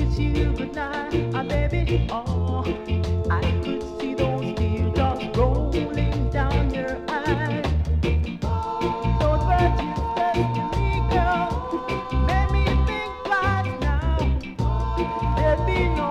kiss you goodnight, baby. Oh, I could see those teardrops rolling down your eyes. Those words you said to me, girl, made me think twice now. There'd be no